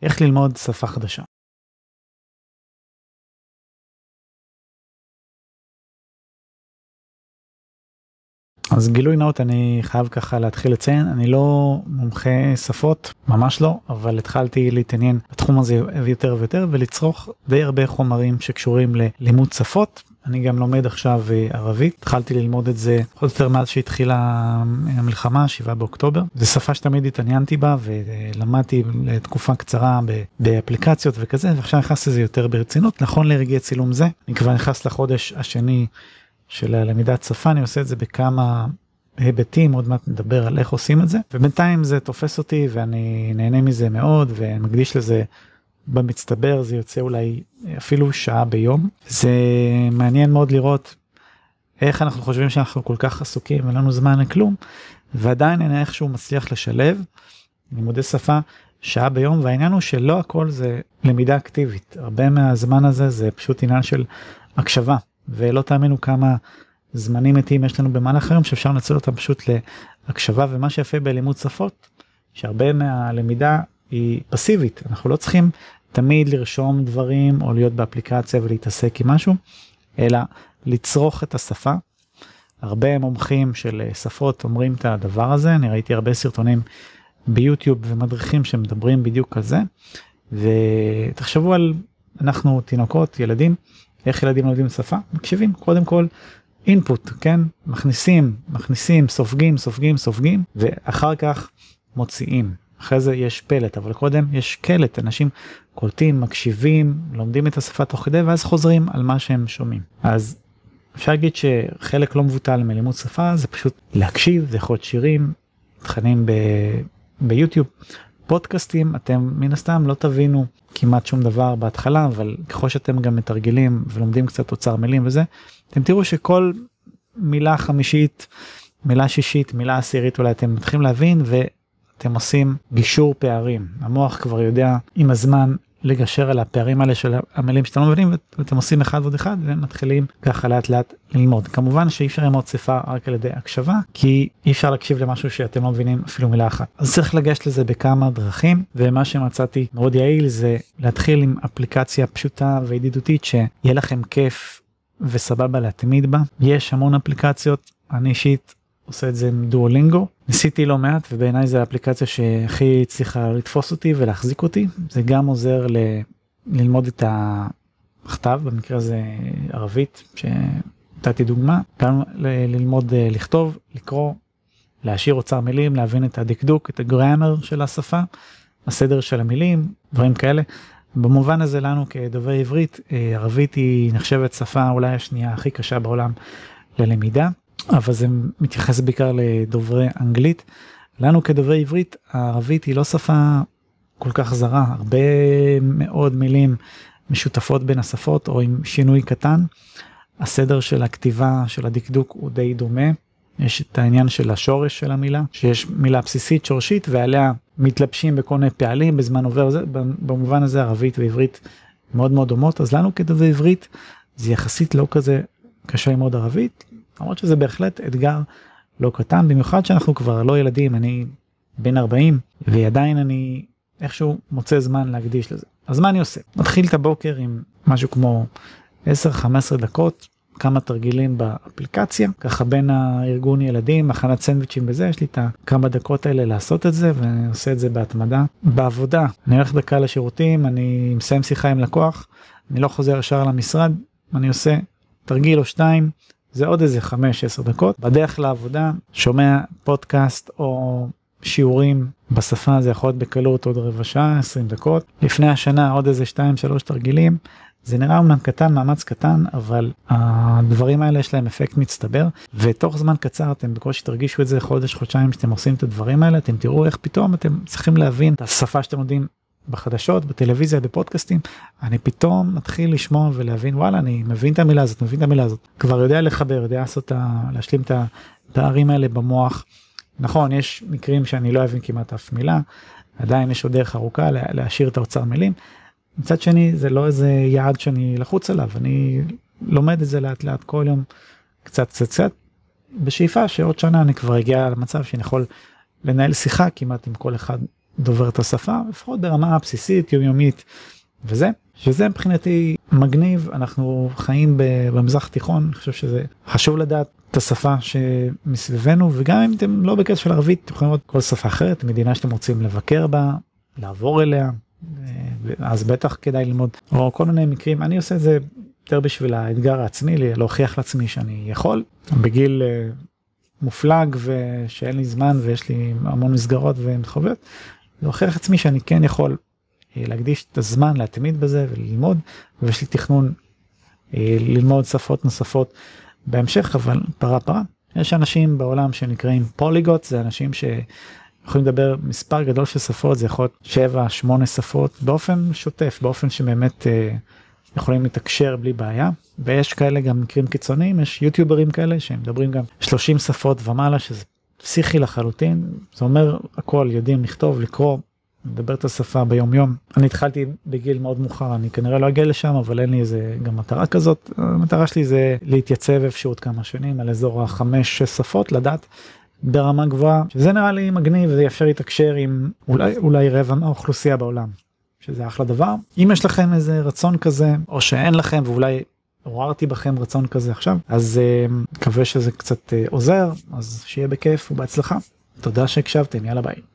איך ללמוד שפה חדשה. אז גילוי נאות, אני חייב ככה להתחיל לציין, אני לא מומחה שפות, ממש לא, אבל התחלתי להתעניין בתחום הזה יותר ויותר, ולצרוך די הרבה חומרים שקשורים ללימוד שפות. אני גם לומד עכשיו ערבית, התחלתי ללמוד את זה עוד יותר מאז שהתחילה המלחמה, 7 באוקטובר. זו שפה שתמיד התעניינתי בה, ולמדתי לתקופה קצרה באפליקציות וכזה, ועכשיו נכנס לזה יותר ברצינות. נכון לרגעי צילום זה, אני כבר נכנס לחודש השני של הלמידת שפה, אני עושה את זה בכמה היבטים, עוד מעט נדבר על איך עושים את זה, ובינתיים זה תופס אותי ואני נהנה מזה מאוד, ומקדיש לזה במצטבר, זה יוצא אולי אפילו שעה ביום. זה מעניין מאוד לראות איך אנחנו חושבים שאנחנו כל כך עסוקים, אין לנו זמן לכלום, ועדיין אין איכשהו מצליח לשלב לימודי שפה שעה ביום, והעניין הוא שלא הכל זה למידה אקטיבית, הרבה מהזמן הזה זה פשוט עניין של הקשבה, ולא תאמינו כמה זמנים מתים יש לנו במהלך היום שאפשר לנצל אותם פשוט להקשבה. ומה שיפה בלימוד שפות, שהרבה מהלמידה היא פסיבית, אנחנו לא צריכים תמיד לרשום דברים או להיות באפליקציה ולהתעסק עם משהו, אלא לצרוך את השפה. הרבה מומחים של שפות אומרים את הדבר הזה, אני ראיתי הרבה סרטונים ביוטיוב ומדריכים שמדברים בדיוק על זה, ותחשבו על אנחנו תינוקות, ילדים, איך ילדים לומדים שפה? מקשיבים, קודם כל אינפוט, כן? מכניסים, סופגים, ואחר כך מוציאים. אחרי זה יש פלט, אבל קודם יש קלט, אנשים קולטים, מקשיבים, לומדים את השפה תוך כדי, ואז חוזרים על מה שהם שומעים. אז אפשר להגיד שחלק לא מבוטל מלימוד שפה, זה פשוט להקשיב, זה יכול להיות שירים, תכנים ביוטיוב, פודקאסטים, אתם מן הסתם לא תבינו כמעט שום דבר בהתחלה, אבל ככל שאתם גם מתרגלים ולומדים קצת אוצר מילים וזה, אתם תראו שכל מילה חמישית, מילה שישית, מילה עשירית, אולי אתם מתחילים להבין ואתם עושים גישור פערים. המוח כבר יודע עם הזמן לגשר על הפערים האלה של המילים שאתם לא מבינים, ואתם עושים אחד ועוד אחד ומתחילים ככה לאט לאט ללמוד. כמובן שאי אפשר ללמוד שפה רק על ידי הקשבה, כי אי אפשר להקשיב למשהו שאתם לא מבינים אפילו מילה אחת. אז צריך לגשת לזה בכמה דרכים, ומה שמצאתי מאוד יעיל זה להתחיל עם אפליקציה פשוטה וידידותית שיהיה לכם כיף וסבבה להתמיד בה. יש המון אפליקציות, אני אישית עושה את זה עם דואלינגו, ניסיתי לא מעט, ובעיניי זה האפליקציה שהכי צריכה לתפוס אותי ולהחזיק אותי. זה גם עוזר ללמוד את הכתב, במקרה הזה ערבית, שנתתי דוגמה, גם ללמוד לכתוב, לקרוא, להשאיר אוצר מילים, להבין את הדקדוק, את הגרמר של השפה, הסדר של המילים, דברים כאלה. במובן הזה לנו כדוברי עברית, ערבית היא נחשבת שפה אולי השנייה הכי קשה בעולם ללמידה, אבל זה מתייחס בעיקר לדוברי אנגלית. לנו כדוברי עברית, הערבית היא לא שפה כל כך זרה, הרבה מאוד מילים משותפות בין השפות או עם שינוי קטן. הסדר של הכתיבה של הדקדוק הוא די דומה, יש את העניין של השורש של המילה, שיש מילה בסיסית שורשית ועליה מתלבשים בכל מיני פעלים בזמן עובר. במובן הזה ערבית ועברית מאוד מאוד דומות, אז לנו כדוברי עברית זה יחסית לא כזה קשה ללמוד ערבית, למרות שזה בהחלט אתגר לא קטן, במיוחד שאנחנו כבר לא ילדים, אני בן 40, ועדיין אני איכשהו מוצא זמן להקדיש לזה. אז מה אני עושה? מתחיל את הבוקר עם משהו כמו 10-15 דקות, כמה תרגילים באפליקציה, ככה בין הארגון ילדים, הכנת סנדוויצ'ים בזה, יש לי את כמה דקות האלה לעשות את זה, ואני עושה את זה בהתמדה. בעבודה, אני הולך דקה לשירותים, אני מסיים שיחה עם לקוח, אני לא חוזר ישר למשרד, אני עושה תרגיל או 2, זה עוד איזה 5-10 דקות. בדרך לעבודה, שומע פודקאסט או שיעורים בשפה, זה יכול להיות בקלות עוד רבע שעה, 20 דקות. לפני השנה עוד איזה 2-3 תרגילים. זה נראה אומנם קטן, מאמץ קטן, אבל הדברים האלה יש להם אפקט מצטבר, ותוך זמן קצר אתם בקושי תרגישו את זה חודש, חודשיים שאתם עושים את הדברים האלה, אתם תראו איך פתאום אתם צריכים להבין את השפה שאתם יודעים בחדשות, בטלוויזיה, בפודקאסטים, אני פתאום מתחיל לשמוע ולהבין, וואלה, אני מבין את המילה הזאת, מבין את המילה הזאת, כבר יודע לחבר, יודע להשלים את הפערים האלה במוח. נכון, יש מקרים שאני לא אבין כמעט אף מילה, עדיין יש עוד דרך ארוכה להשאיר את האוצר מילים. מצד שני, זה לא איזה יעד שאני לחוץ עליו, אני לומד את זה לאט לאט כל יום, קצת, בשאיפה שעוד שנה אני כבר אגיע למצב שאני יכול לנהל שיחה כמעט עם כל אחד דובר את השפה, לפחות ברמה הבסיסית, יומיומית, שזה מבחינתי מגניב. אנחנו חיים במזרח התיכון, אני חושב שזה חשוב לדעת את השפה שמסביבנו, וגם אם אתם לא בקטע של ערבית, אתם יכולים לראות כל שפה אחרת, מדינה שאתם רוצים לבקר בה, לעבור אליה, אז בטח כדאי ללמוד, או כל מיני מקרים. אני עושה את זה יותר בשביל האתגר העצמי, להוכיח לעצמי שאני יכול, בגיל מופלג ושאין לי זמן ויש לי המון מסגרות ומחוות, להוכיח לעצמי שאני כן יכול להקדיש את הזמן להתמיד בזה וללמוד, ויש לי תכנון ללמוד שפות נוספות בהמשך, אבל פרה. יש אנשים בעולם שנקראים פוליגוט, זה אנשים שיכולים לדבר מספר גדול של שפות, זה יכול להיות 7-8 שפות, באופן שוטף, באופן שבאמת יכולים להתקשר בלי בעיה, ויש כאלה גם מקרים קיצוניים, יש יוטיוברים כאלה שמדברים גם 30 שפות ומעלה, שזה פסיכי לחלוטין, זה אומר הכל, יודעים לכתוב, לקרוא, לדבר את השפה ביום יום. אני התחלתי בגיל מאוד מאוחר, אני כנראה לא אגיע לשם, אבל אין לי איזה גם מטרה כזאת. המטרה שלי זה להתייצב אפשרות כמה שנים על אזור 5-6 שפות, לדעת ברמה גבוהה, שזה נראה לי מגניב, וזה יאפשר להתקשר עם אולי רבע מהאוכלוסייה בעולם, שזה אחלה דבר. אם יש לכם איזה רצון כזה, או שאין לכם, ואולי עוררתי בכם רצון כזה עכשיו, אז מקווה שזה קצת עוזר, אז שיהיה בכיף ובהצלחה. תודה שהקשבתם, יאללה ביי.